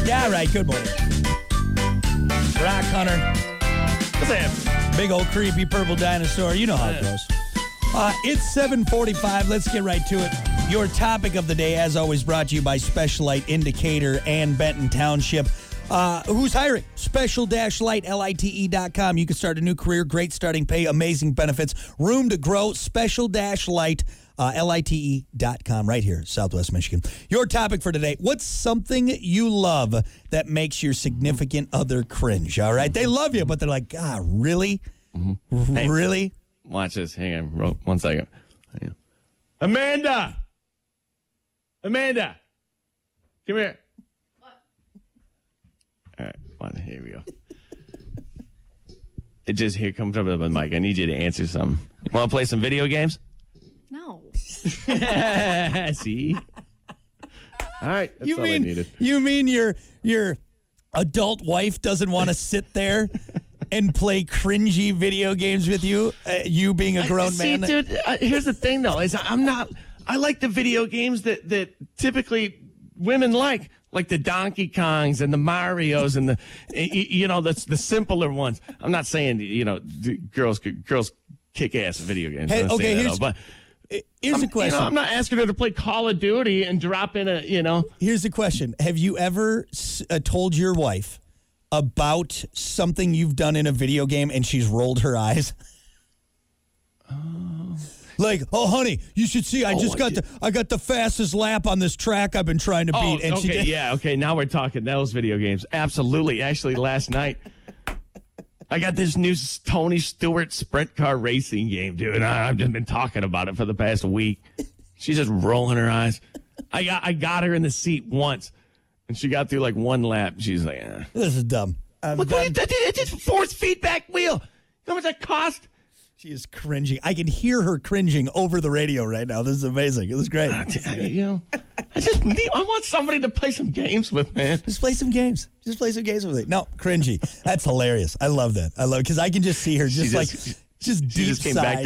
Yeah, right. Good morning. Rock Hunter. What's that? Big old creepy purple dinosaur. You know how it goes. It's 7:45. Let's get right to it. Your topic of the day, as always, brought to you by Special-Lite Indicator and Benton Township. Who's hiring? Special-Lite.com. You can start a new career, great starting pay, amazing benefits, room to grow. Special-Lite, Lite.com, right here, Southwest Michigan. Your topic for today, what's something you love that makes your significant other cringe? All right? They love you, but they're like, God, really? Mm-hmm. Hey, really? Watch this. Hang on 1 second. Amanda! Come here. All right, here we go. It just here comes up with the mic. I need you to answer something. You want to play some video games? No. See? All right, that's all I needed. You mean your adult wife doesn't want to sit there and play cringy video games with you? You being a grown man. See, dude, here's the thing though: is I like the video games that typically women like the Donkey Kongs and the Marios and that's the simpler ones. I'm not saying girls kick ass video games. Hey, okay, here's a question. I'm not asking her to play Call of Duty and drop in a. Here's the question: have you ever told your wife about something you've done in a video game and she's rolled her eyes? Like, oh, honey, you should see. I got the fastest lap on this track I've been trying to beat. And okay, she did. yeah, okay. Now we're talking those video games. Absolutely. Actually, last night I got this new Tony Stewart sprint car racing game, dude. And I've just been talking about it for the past week. She's just rolling her eyes. I got her in the seat once, and she got through like one lap. She's like, This is dumb. It's a force feedback wheel. You know how much that cost? She is cringing. I can hear her cringing over the radio right now. This is amazing. It was great. I want somebody to play some games with, man. Just play some games. Just play some games with me. No, cringy. That's hilarious. I love that. I love it because I can just see her deep sighs. She just came back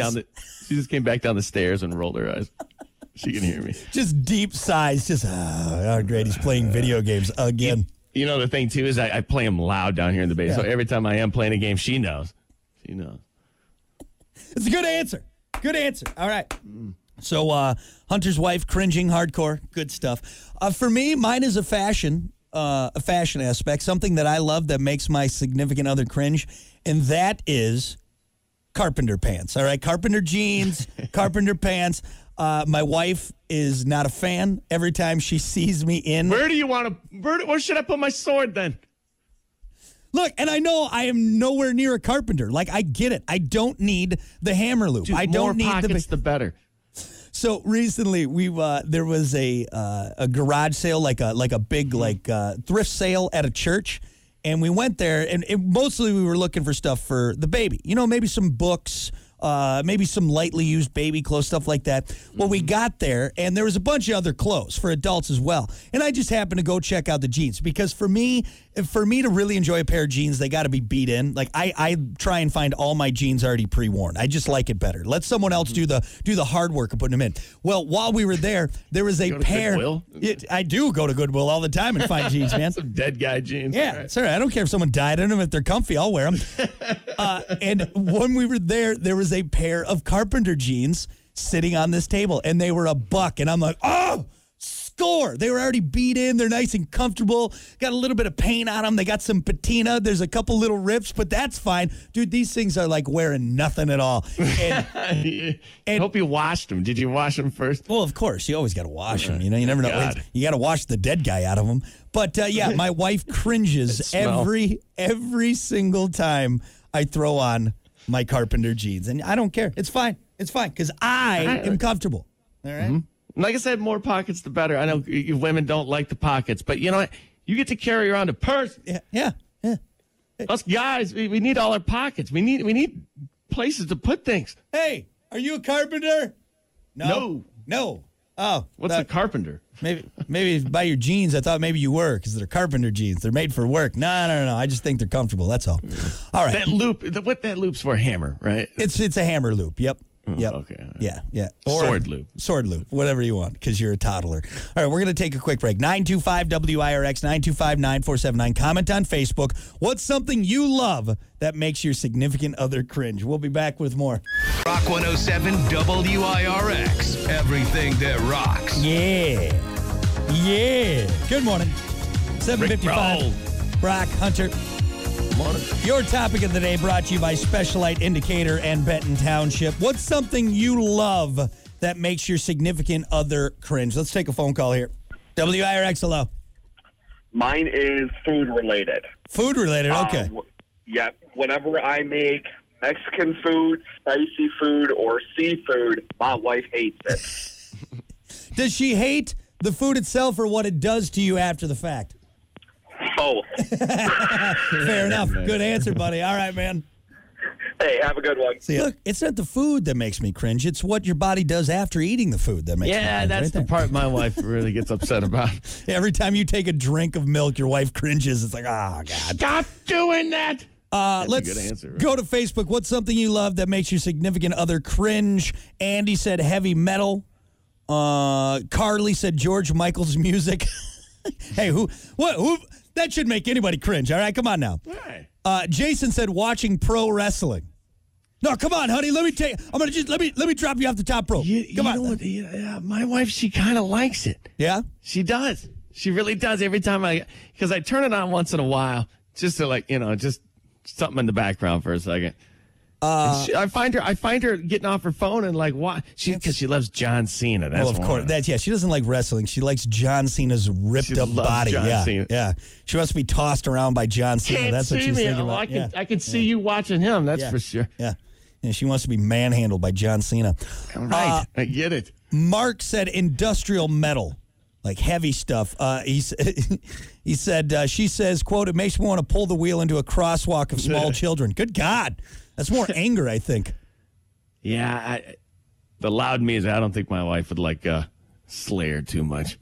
down the stairs and rolled her eyes. She can hear me. Just deep sighs. Just, great. He's playing video games again. You know, the thing, too, is I play them loud down here in the basement. So every time I am playing a game, she knows. She knows. It's a good answer. Good answer. All right. So, Hunter's wife, cringing, hardcore, good stuff. For me, mine is a fashion aspect, something that I love that makes my significant other cringe, and that is carpenter pants. All right, carpenter jeans, carpenter pants. My wife is not a fan. Every time she sees me in, where should I put my sword then? Look, and I know I am nowhere near a carpenter. Like, I get it. I don't need the hammer loop. Dude, I don't need pockets, the better. So recently, there was a garage sale, like a big thrift sale at a church, and we went there, and mostly we were looking for stuff for the baby. You know, maybe some books. Maybe some lightly used baby clothes, stuff like that. Well, we got there, and there was a bunch of other clothes for adults as well. And I just happened to go check out the jeans because for me to really enjoy a pair of jeans, they got to be beat in. Like I try and find all my jeans already pre-worn. I just like it better. Let someone else do the hard work of putting them in. Well, while we were there was a pair. I do go to Goodwill all the time and find jeans, man. Some dead guy jeans. Yeah, right. Sorry, I don't care if someone died in them. If they're comfy, I'll wear them. And when we were there was a pair of carpenter jeans sitting on this table, and they were $1. And I'm like, oh, score. They were already beat in. They're nice and comfortable. Got a little bit of paint on them. They got some patina. There's a couple little rips, but that's fine. Dude, these things are like wearing nothing at all. And hope you washed them. Did you wash them first? Well, of course. You always got to wash them. You know, you never know. God. You got to wash the dead guy out of them. But, yeah, my wife cringes every single time I throw on my carpenter jeans. And I don't care. It's fine. It's fine because I am comfortable. All right? Mm-hmm. Like I said, more pockets, the better. I know you women don't like the pockets, but you know what? You get to carry around a purse. Yeah. Us guys, we need all our pockets. We need places to put things. Hey, are you a carpenter? No. Oh. What's a carpenter? Maybe by your jeans, I thought maybe you were because they're carpenter jeans. They're made for work. No. I just think they're comfortable. That's all. All right. That loop, what that loop's for? A hammer, right? It's a hammer loop. Yep. Yep. Okay. Yeah. Or Sword loop. Sword loop, whatever you want, because you're a toddler. All right, we're going to take a quick break. 925-WIRX, 925-9479. Comment on Facebook. What's something you love that makes your significant other cringe? We'll be back with more. Rock 107 WIRX. Everything that rocks. Yeah. Good morning. 7:55. Brock Hunter. Morning. Your topic of the day brought to you by Specialite Indicator and Benton Township. What's something you love that makes your significant other cringe? Let's take a phone call here. WIRX, hello. Mine is food related. Food related, okay. Yeah, whenever I make Mexican food, spicy food, or seafood, my wife hates it. Does she hate the food itself or what it does to you after the fact? Both. Fair enough. Good answer, buddy. All right, man. Hey, have a good one. See, look, it's not the food that makes me cringe. It's what your body does after eating the food that makes me cringe. Yeah, that's right the there. part my wife really gets upset about. Every time you take a drink of milk, your wife cringes. It's like, oh, God. Stop doing that. Let's a good answer, right? go to Facebook. What's something you love that makes your significant other cringe? Andy said heavy metal. Carly said George Michael's music. Hey, who? That should make anybody cringe. All right, come on now. Right. Jason said watching pro wrestling. No, come on, honey. Let me drop you off the top rope. Come on. Know what, yeah, my wife, she kind of likes it. Yeah. She does. She really does. Every time because I turn it on once in a while, just to just something in the background for a second. I find her getting off her phone and like, why? Because she loves John Cena. That's Well, of course. She doesn't like wrestling. She likes John Cena's ripped up body. John Cena. Yeah. She wants to be tossed around by John Cena. Can't That's what see she's me. thinking Oh, about. I can see you watching him. That's for sure. Yeah. And she wants to be manhandled by John Cena. All right. I get it. Mark said industrial metal, like heavy stuff. He said, she says, quote, it makes me want to pull the wheel into a crosswalk of small children. Good God. That's more anger, I think. Yeah. The loud music, I don't think my wife would like Slayer too much.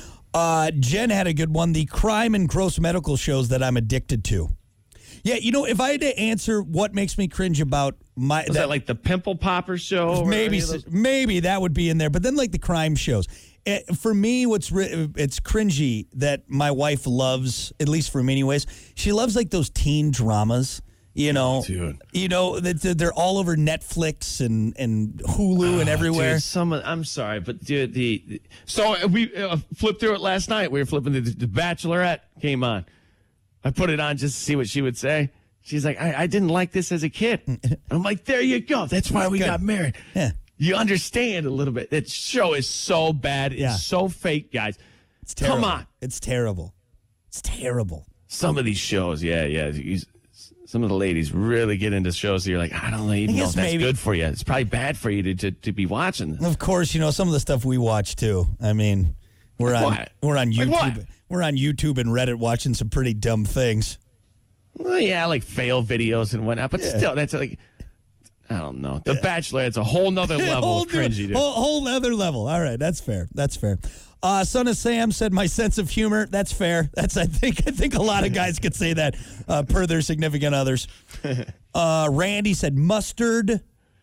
Jen had a good one. The crime and gross medical shows that I'm addicted to. Yeah, if I had to answer what makes me cringe about my... Is that like the Pimple Popper show? Maybe that would be in there. But then like the crime shows. For me, it's cringy that my wife loves, at least for me anyways, she loves like those teen dramas. Dude. That they're all over Netflix and Hulu and everywhere. Dude, I'm sorry, but dude, so we flipped through it last night. We were flipping the Bachelorette came on. I put it on just to see what she would say. She's like, I didn't like this as a kid. I'm like, there you go. That's why we got married. Yeah. You understand a little bit. That show is so bad. It's so fake, guys. It's terrible. Come on. It's terrible. It's terrible. Some of these shows, some of the ladies really get into shows that you're like, I don't even know if that's good for you. It's probably bad for you to be watching this. Of course, some of the stuff we watch too. I mean, we're on YouTube. Like we're on YouTube and Reddit watching some pretty dumb things. Well, yeah, like fail videos and whatnot. But still, that's like, I don't know. The Bachelor, it's a whole nother level of cringy. Dude. Whole other level. All right, that's fair. That's fair. Son of Sam said my sense of humor. That's fair. I think a lot of guys could say that per their significant others. Randy said mustard.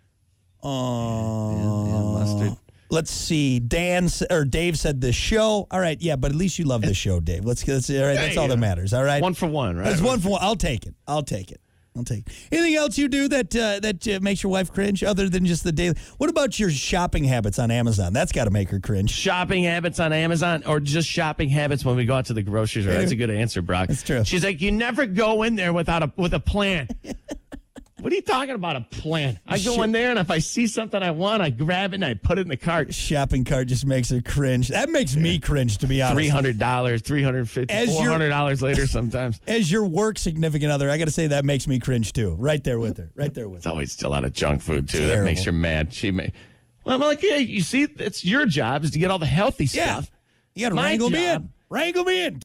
Mustard. Let's see. Dave said the show. All right, yeah, but at least you love the show, Dave. All right. That's all that matters. All right. 1 for 1, right? It's 1 for 1. I'll take it. Anything else you do that makes your wife cringe other than just the daily? What about your shopping habits on Amazon? That's got to make her cringe. Shopping habits on Amazon or just shopping habits when we go out to the grocery store? That's a good answer, Brock. That's true. She's like, you never go in there with a plan. What are you talking about, a plan? I go in there, and if I see something I want, I grab it, and I put it in the cart. Shopping cart just makes her cringe. That makes me cringe, to be honest. $300, $350, $400 later sometimes. As your work significant other, I got to say that makes me cringe, too. Right there with her. It's always still a lot of junk food, too. Terrible. That makes her mad. Well, I'm like, yeah, you see, it's your job is to get all the healthy stuff. You got to wrangle me in. Wrangle me in.